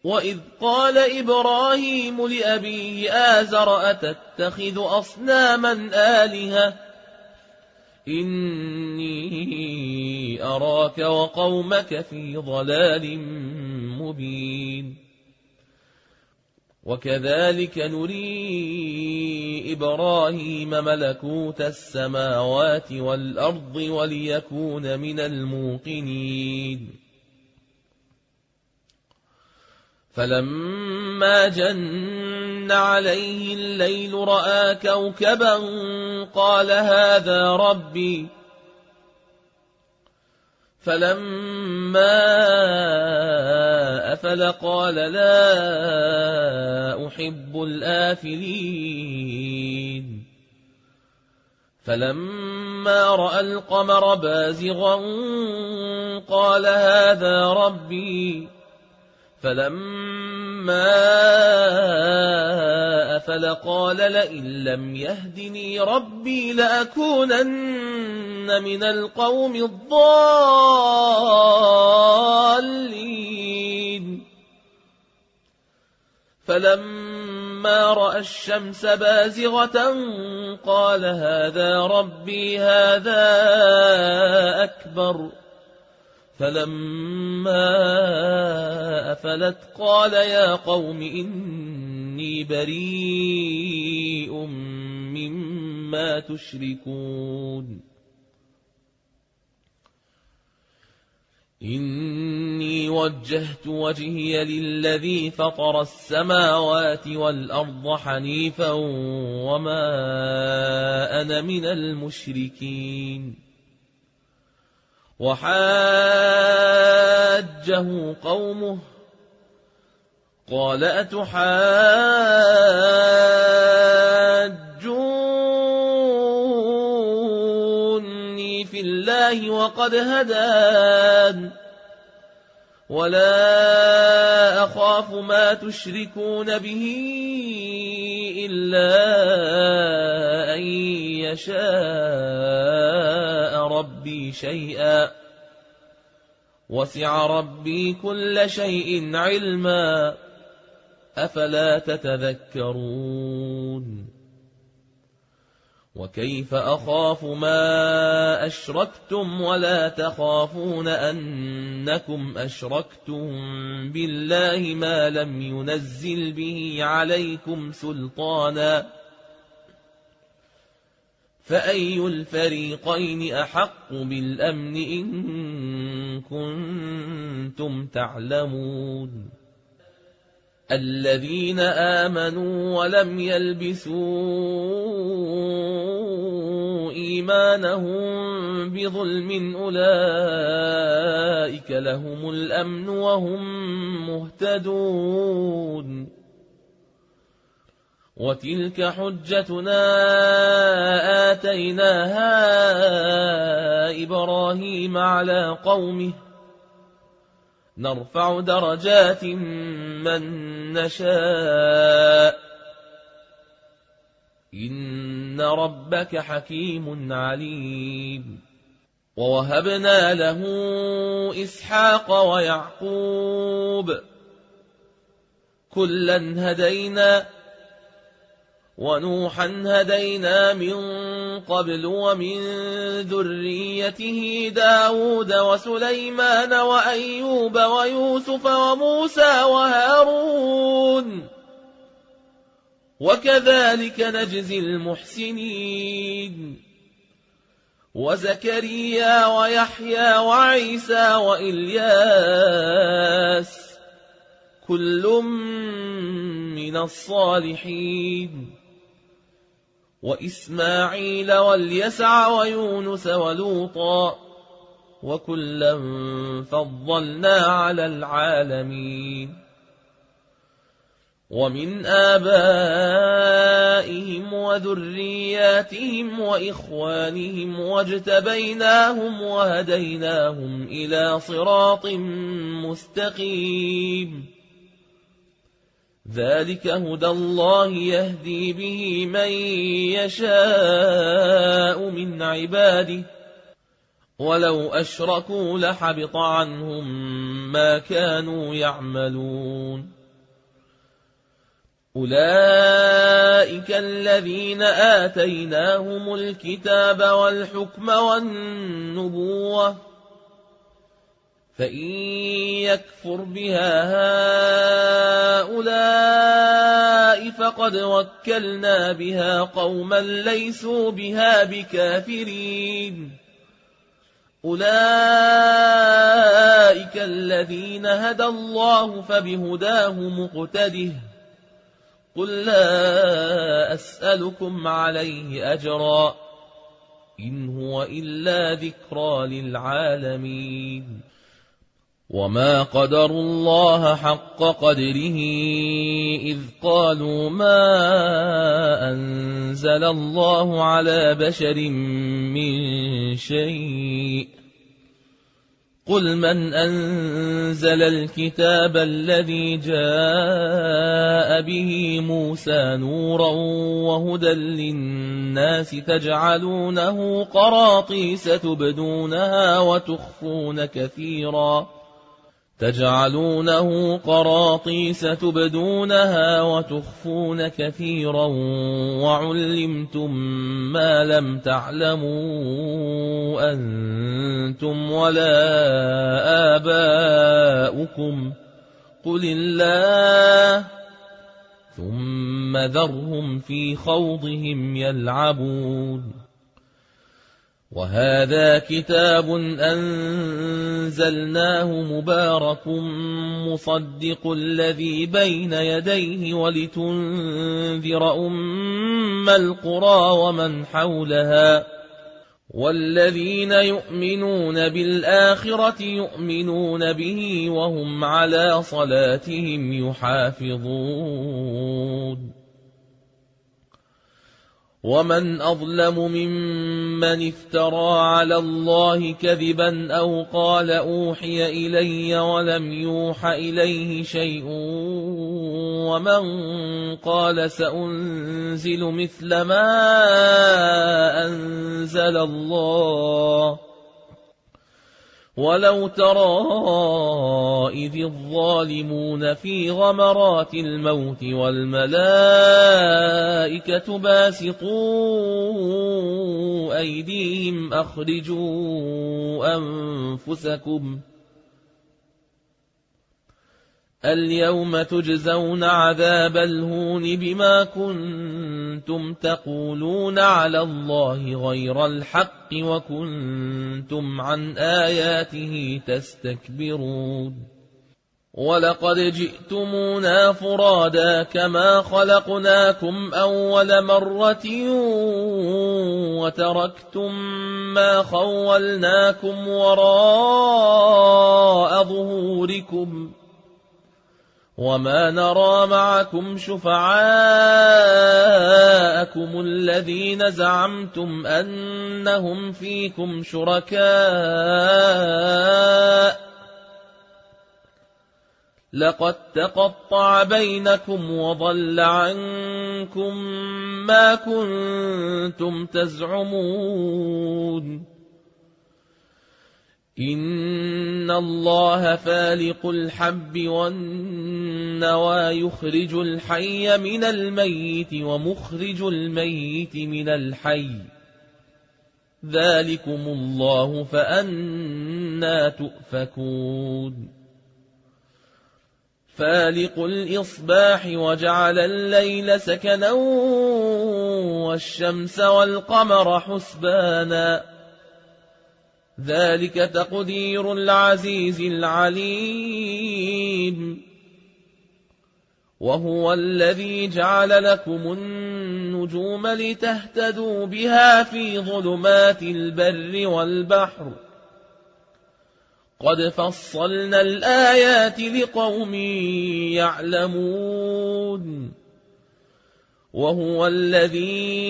وإذ قال إبراهيم لأبيه آزر أتتخذ أصناما آلهة إني أراك وقومك في ضلال مبين وكذلك نري إبراهيم ملكوت السماوات والأرض وليكون من الموقنين فلما جن عليه الليل رأى كوكبا قال هذا ربي فلما أفل قال لا أحب الآفلين فلما رأى القمر بازغا قال هذا ربي فلما أفل قال لئن لم يهدني ربي لأكونن من القوم الضالين فلما رأى الشمس بازغة قال هذا ربي هذا أكبر فلما أفلت قال يا قوم إني بريء مما تشركون إني وجهت وجهي للذي فطر السماوات والأرض حنيفا وما أنا من المشركين وحاجه قومه قال أتحاجوني في الله وقد هدان ولا أخاف ما تشركون به إلا أن يشاء ربي شيئا وسع ربي كل شيء علما أفلا تتذكرون وكيف أخاف ما أشركتم ولا تخافون أنكم أشركتم بالله ما لم ينزل به عليكم سلطانا فأي الفريقين أحق بالأمن إن كنتم تعلمون الذين آمنوا ولم يلبسوا إيمانهم بظلم أولئك لهم الأمن وهم مهتدون وتلك حجتنا آتيناها إبراهيم على قومه نرفع درجات من نشاء إن ربك حكيم عليم ووهبنا له إسحاق ويعقوب كلا هدينا ونوحا هدينا من قبل ومن ذريته داود وسليمان وأيوب ويوسف وموسى وهارون وكذلك نجزي المحسنين وزكريا ويحيى وعيسى وإلياس كل من الصالحين وإسماعيل واليسع ويونس ولوطا وكلا فضلنا على العالمين ومن آبائهم وذرياتهم وإخوانهم واجتبيناهم وهديناهم إلى صراط مستقيم ذلك هدى الله يهدي به من يشاء من عباده ولو أشركوا لحبط عنهم ما كانوا يعملون أولئك الذين آتيناهم الكتاب والحكم والنبوة فإن يكفر بها هؤلاء فقد وكلنا بها قوما ليسوا بها بكافرين أولئك الذين هدى الله فبهداه مقتده قل لا أسألكم عليه أجرا إن هو إلا ذكرى للعالمين وما قدروا الله حق قدره إذ قالوا ما أنزل الله على بشر من شيء قل من أنزل الكتاب الذي جاء به موسى نورا وهدى للناس تجعلونه قراطيس تبدونها وتخفون كثيرا وعلمتم ما لم تعلموا أنتم ولا آباؤكم قل الله ثم ذرهم في خوضهم يلعبون وهذا كتاب أنزلناه مبارك مصدق الذي بين يديه ولتنذر أم القرى ومن حولها والذين يؤمنون بالآخرة يؤمنون به وهم على صلاتهم يحافظون ومن أظلم ممن افترى على الله كذبا أو قال أوحي إلي ولم يوح إليه شيء ومن قال سأنزل مثل ما أنزل الله ولو ترى إذ الظالمون في غمرات الموت والملائكة باسطوا أيديهم أخرجوا أنفسكم اليوم تجزون عذاب الهون بما كنتم تقولون على الله غير الحق وكنتم عن آياته تستكبرون ولقد جئتمونا فرادا كما خلقناكم أول مرة وتركتم ما خولناكم وراء ظهوركم وما نرى معكم شفعاءكم الذين زعمتم أنهم فيكم شركاء لقد تقطع بينكم وضل عنكم ما كنتم تزعمون إن الله فالق الحب والنوى يخرج الحي من الميت ومخرج الميت من الحي ذلكم الله فأنى تؤفكون فالق الإصباح وجعل الليل سكنا والشمس والقمر حسبانا ذلك تقدير العزيز العليم وهو الذي جعل لكم النجوم لتهتدوا بها في ظلمات البر والبحر قد فصلنا الآيات لقوم يعلمون وهو الذي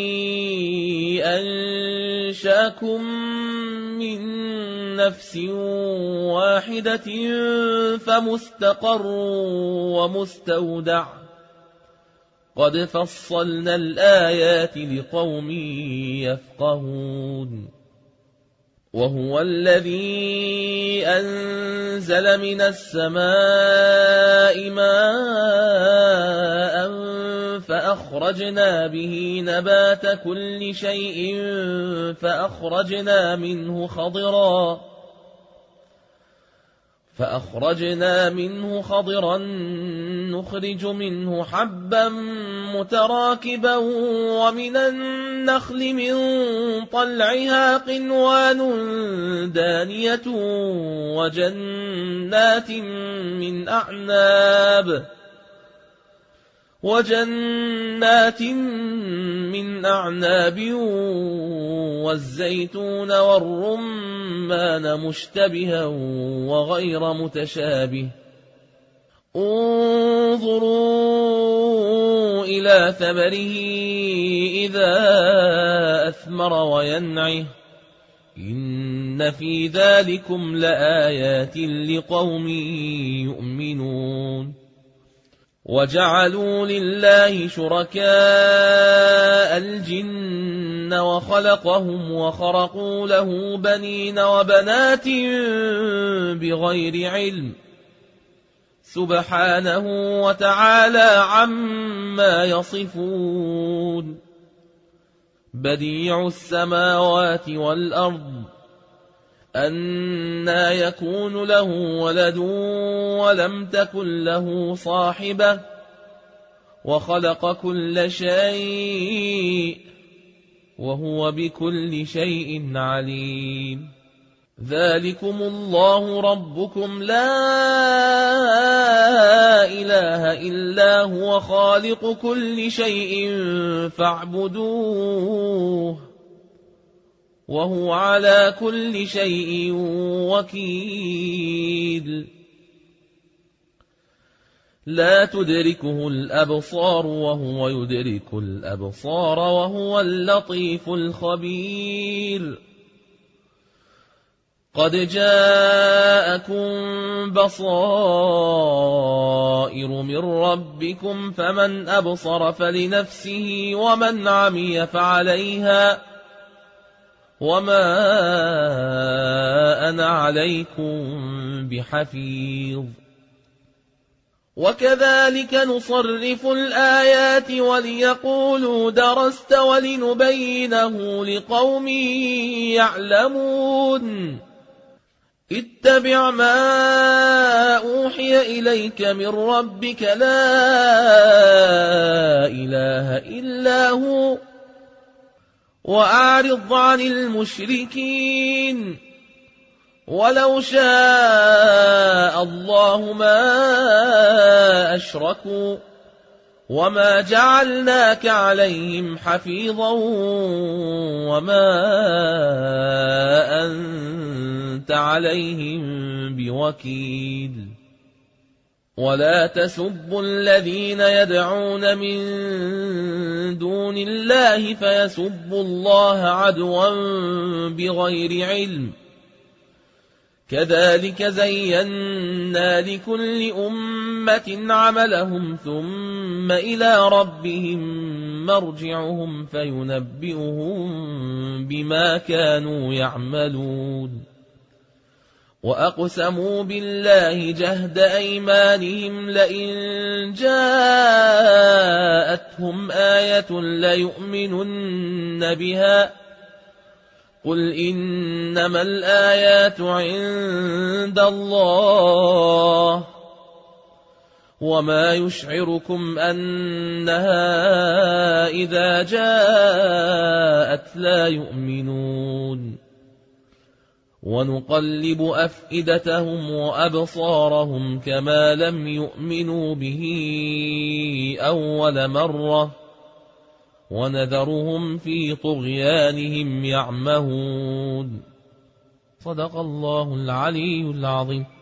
أنشاكم من نفس واحدة فمستقر ومستودع قد فصلنا الآيات لقوم يفقهون وهو الذي أنزل من السماء ماء فأخرجنا به نبات كل شيء فأخرجنا منه خضرا نخرج منه حبا متراكبا ومن النخل من طلعها قنوان دانية وجنات من أعناب والزيتون والرمان مشتبها وغير متشابه انظروا إلى ثمره إذا أثمر وينعه إن في ذلكم لآيات لقوم يؤمنون وجعلوا لله شركاء الجن وخلقهم وخرقوا له بنين وبنات بغير علم سبحانه وتعالى عما يصفون بديع السماوات والأرض أنى يكون له ولد ولم تكن له صاحبة وخلق كل شيء وهو بكل شيء عليم ذلكم الله ربكم لا إله إلا هو خالق كل شيء فاعبدوه وهو على كل شيء وكيل لا تدركه الأبصار وهو يدرك الأبصار وهو اللطيف الخبير قد جاءكم بصائر من ربكم فمن أبصر فلنفسه ومن عمي فعليها وما أنا عليكم بحفيظ وكذلك نصرف الآيات وليقولوا درست ولنبينه لقوم يعلمون اتبع ما أوحي إليك من ربك لا إله إلا هو وأعرض عن المشركين ولو شاء الله ما أشركوا وما جعلناك عليهم حفيظا وما أنت عليهم بوكيل ولا تسبوا الذين يدعون من دون الله فيسبوا الله عدوا بغير علم كذلك زينا لكل أمة عملهم ثم إلى ربهم مرجعهم فينبئهم بما كانوا يعملون وأقسموا بالله جهد أيمانهم لئن جاءتهم آية ليؤمنن بها قل إنما الآيات عند الله وما يشعركم أنها إذا جاءت لا يؤمنون ونقلب أفئدتهم وأبصارهم كما لم يؤمنوا به أول مرة ونذرهم في طغيانهم يعمهون صدق الله العلي العظيم.